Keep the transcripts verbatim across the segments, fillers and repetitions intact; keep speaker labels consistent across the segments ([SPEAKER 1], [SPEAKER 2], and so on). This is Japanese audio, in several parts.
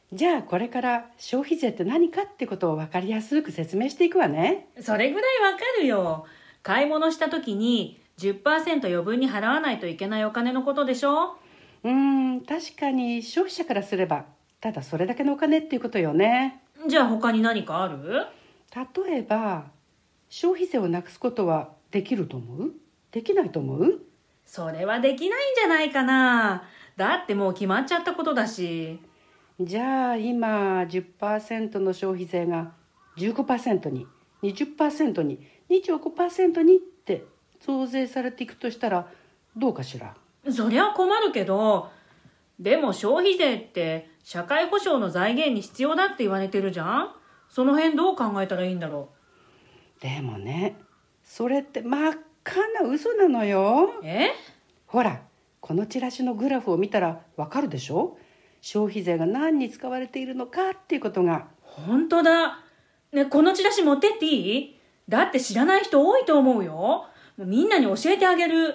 [SPEAKER 1] じゃあこれから消費税って何かってことを分かりやすく説明していくわね。
[SPEAKER 2] それぐらいわかるよ。買い物した時に じゅっパーセント 余分に払わないといけないお金のことでしょ。
[SPEAKER 1] うーん、確かに消費者からすればただそれだけのお金っていうことよね。
[SPEAKER 2] じゃあ他に何かある？
[SPEAKER 1] 例えば消費税をなくすことはできると思う？できないと思う？
[SPEAKER 2] それはできないんじゃないかな。だってもう決まっちゃったことだし。
[SPEAKER 1] じゃあ今 じゅっパーセント の消費税が じゅうごパーセント に にじゅっパーセント に にじゅうごパーセント にって増税されていくとしたらどうかしら。
[SPEAKER 2] そりゃ困るけど、でも消費税って社会保障の財源に必要だって言われてるじゃん。その辺どう考えたらいいんだろ
[SPEAKER 1] う。でもね、それって真っ赤な嘘なのよ。
[SPEAKER 2] え？
[SPEAKER 1] ほら、このチラシのグラフを見たらわかるでしょ。消費税が何に使われているのかっていうことが。
[SPEAKER 2] 本当だ。ね、このチラシ持ってっていい？だって知らない人多いと思うよ。もうみんなに教えてあげる。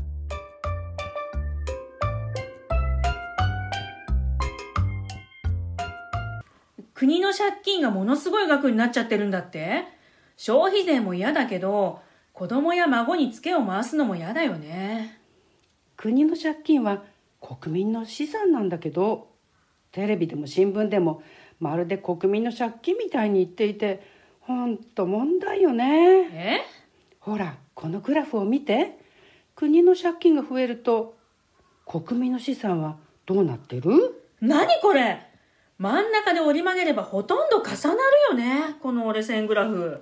[SPEAKER 2] 国の借金がものすごい額になっちゃってるんだって。消費税も嫌だけど、子供や孫にツケを回すのも嫌だよね。
[SPEAKER 1] 国の借金は国民の資産なんだけど、テレビでも新聞でもまるで国民の借金みたいに言っていて、ほんと問題よね。
[SPEAKER 2] え？
[SPEAKER 1] ほら、このグラフを見て。国の借金が増えると国民の資産はどうなってる？
[SPEAKER 2] 何これ？真ん中で折り曲げればほとんど重なるよね、この折れ線グラフ。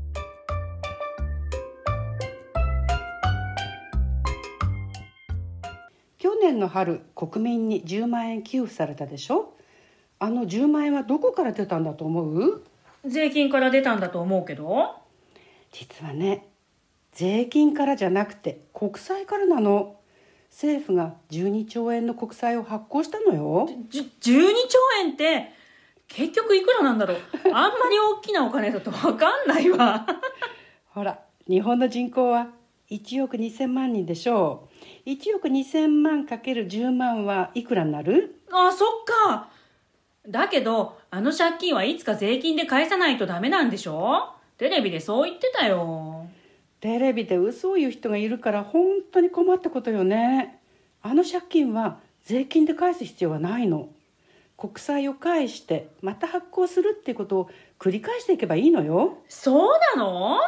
[SPEAKER 1] 去年の春、国民にじゅうまんえん給付されたでしょ。あのじゅうまんえんはどこから出たんだと思う？
[SPEAKER 2] 税金から出たんだと思うけど。
[SPEAKER 1] 実はね、税金からじゃなくて国債からなの。政府がじゅうにちょうえんの国債を発行したのよ。
[SPEAKER 2] じじゅうにちょうえんって結局いくらなんだろう。あんまり大きなお金だと分かんないわ。
[SPEAKER 1] ほら、日本の人口はいちおくにせんまんにんでしょう。いちおくにせんまんかけるじゅうまんはいくらになる？
[SPEAKER 2] あ、そっか。だけどあの借金はいつか税金で返さないとダメなんでしょ。テレビでそう言ってたよ。
[SPEAKER 1] テレビで嘘を言う人がいるから本当に困ったことよね。あの借金は税金で返す必要はないの。国債を返してまた発行するっていうことを繰り返していけばいいのよ。
[SPEAKER 2] そうなの？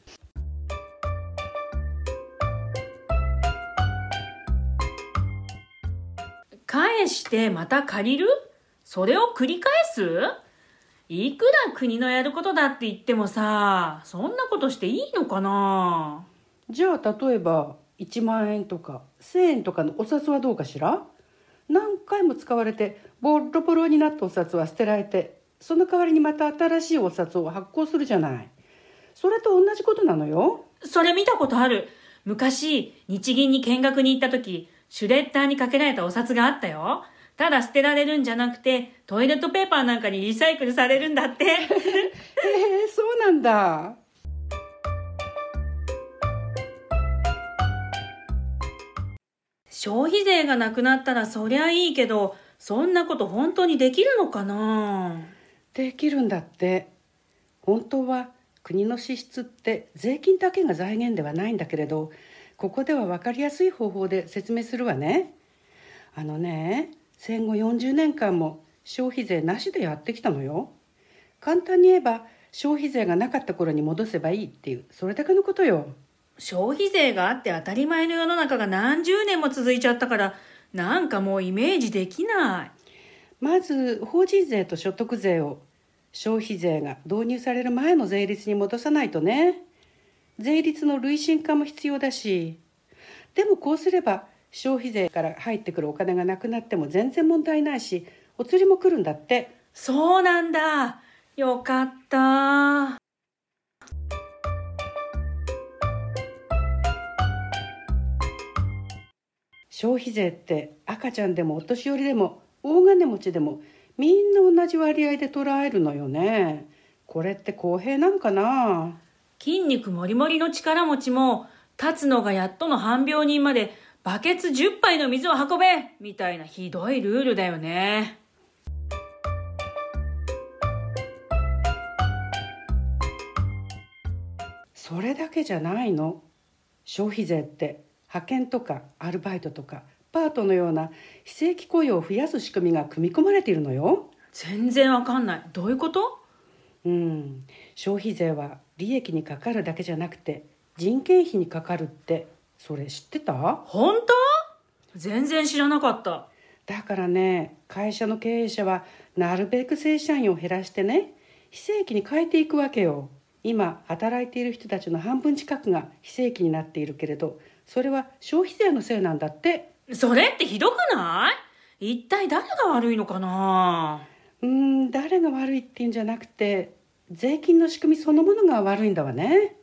[SPEAKER 2] 返してまた借りる？それを繰り返す？いくら国のやることだって言ってもさ、そんなことしていいのかな？
[SPEAKER 1] じゃあ例えばいちまんえんとかせんえんとかのお札はどうかしら。何回も使われてボロボロになったお札は捨てられて、その代わりにまた新しいお札を発行するじゃない。それと同じことなのよ。
[SPEAKER 2] それ見たことある。昔日銀に見学に行った時、シュレッダーにかけられたお札があったよ。ただ捨てられるんじゃなくてトイレットペーパーなんかにリサイクルされるんだって。
[SPEAKER 1] えー、そうなんだ。
[SPEAKER 2] 消費税がなくなったらそりゃいいけど、そんなこと本当にできるのかな？
[SPEAKER 1] できるんだって。本当は国の支出って税金だけが財源ではないんだけれど、ここでは分かりやすい方法で説明するわね。あのね、戦後よんじゅうねんかんも消費税なしでやってきたのよ。簡単に言えば消費税がなかった頃に戻せばいいっていう、それだけのことよ。
[SPEAKER 2] 消費税があって当たり前の世の中が何十年も続いちゃったから、なんかもうイメージできない。
[SPEAKER 1] まず法人税と所得税を消費税が導入される前の税率に戻さないとね。税率の累進化も必要だし、でもこうすれば消費税から入ってくるお金がなくなっても全然問題ないし、お釣りも来るんだって。
[SPEAKER 2] そうなんだ。よかった。
[SPEAKER 1] 消費税って赤ちゃんでもお年寄りでも大金持ちでもみんな同じ割合で捉えるのよね。これって公平なんかな。
[SPEAKER 2] 筋肉もりもりの力持ちも立つのがやっとの半病人までバケツじゅっぱいの水を運べみたいなひどいルールだよね。
[SPEAKER 1] それだけじゃないの。消費税って派遣とかアルバイトとかパートのような非正規雇用を増やす仕組みが組み込まれているのよ。
[SPEAKER 2] 全然わかんない。どういうこと？
[SPEAKER 1] うん、消費税は利益にかかるだけじゃなくて人件費にかかるって、それ知ってた？
[SPEAKER 2] 本当？全然知らなかった。
[SPEAKER 1] だからね、会社の経営者はなるべく正社員を減らしてね、非正規に変えていくわけよ。今働いている人たちの半分近くが非正規になっているけれど、それは消費税のせいなんだって。
[SPEAKER 2] それってひどくない？一体誰が悪いのかな？
[SPEAKER 1] うーん、誰が悪いっていうんじゃなくて、税金の仕組みそのものが悪いんだわね。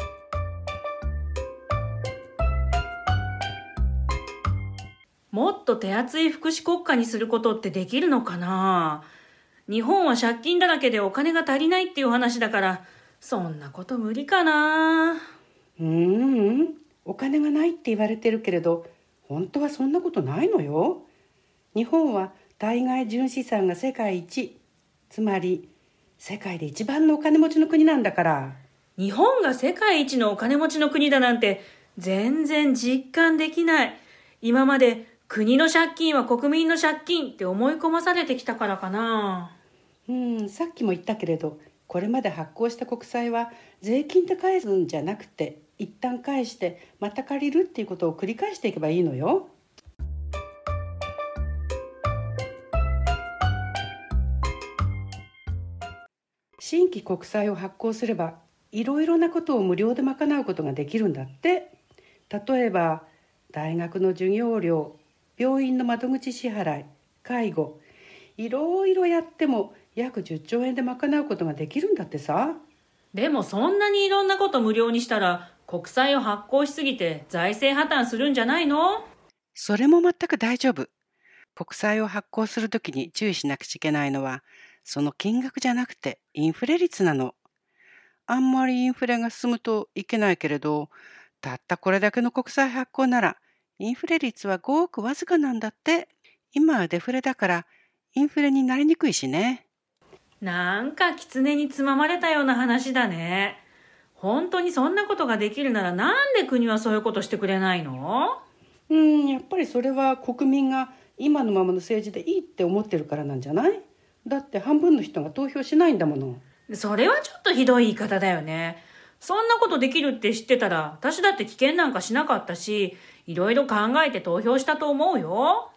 [SPEAKER 2] もっと手厚い福祉国家にすることってできるのかな？日本は借金だらけでお金が足りないっていう話だから、そんなこと無理かな。
[SPEAKER 1] うーん、お金がないって言われてるけれど、本当はそんなことないのよ。日本は対外純資産が世界一、つまり世界で一番のお金持ちの国なんだから。
[SPEAKER 2] 日本が世界一のお金持ちの国だなんて全然実感できない。今まで国の借金は国民の借金って思い込まされてきたからかな。
[SPEAKER 1] うん、さっきも言ったけれど、これまで発行した国債は税金で返すんじゃなくて、一旦返してまた借りるっていうことを繰り返していけばいいのよ。新規国債を発行すればいろいろなことを無料で賄うことができるんだって。例えば大学の授業料、病院の窓口支払い、介護、いろいろやっても約じゅっちょうえんで賄うことができるんだってさ。
[SPEAKER 2] でもそんなにいろんなこと無料にしたら国債を発行しすぎて財政破綻するんじゃないの？
[SPEAKER 1] それも全く大丈夫。国債を発行するときに注意しなくちゃいけないのは、その金額じゃなくてインフレ率なの。あんまりインフレが進むといけないけれど、たったこれだけの国債発行ならインフレ率はごくわずかなんだって。今はデフレだからインフレになりにくいしね。
[SPEAKER 2] なんか狐につままれたような話だね。本当にそんなことができるならなんで国はそういうことしてくれないの？
[SPEAKER 1] うん、やっぱりそれは国民が今のままの政治でいいって思ってるからなんじゃない？だって半分の人が投票しないんだもの。
[SPEAKER 2] それはちょっとひどい言い方だよね。そんなことできるって知ってたら私だって棄権なんかしなかったし、いろいろ考えて投票したと思うよ。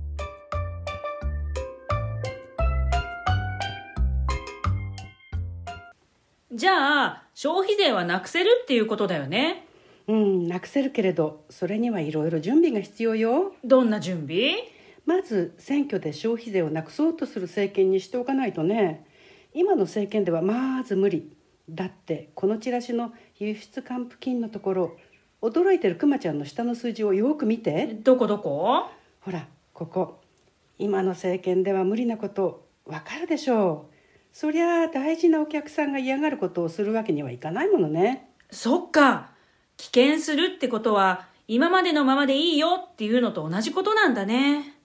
[SPEAKER 2] じゃあ消費税はなくせるっていうことだよね。
[SPEAKER 1] うん、なくせるけれど、それにはいろいろ準備が必要よ。
[SPEAKER 2] どんな準備？
[SPEAKER 1] まず選挙で消費税をなくそうとする政権にしておかないとね。今の政権ではまず無理だって。このチラシの輸出還付金のところ、驚いてるクマちゃんの下の数字をよく見て。
[SPEAKER 2] どこどこ？
[SPEAKER 1] ほらここ、今の政権では無理なことわかるでしょう。そりゃあ大事なお客さんが嫌がることをするわけにはいかないものね。
[SPEAKER 2] そっか。棄権するってことは今までのままでいいよっていうのと同じことなんだね。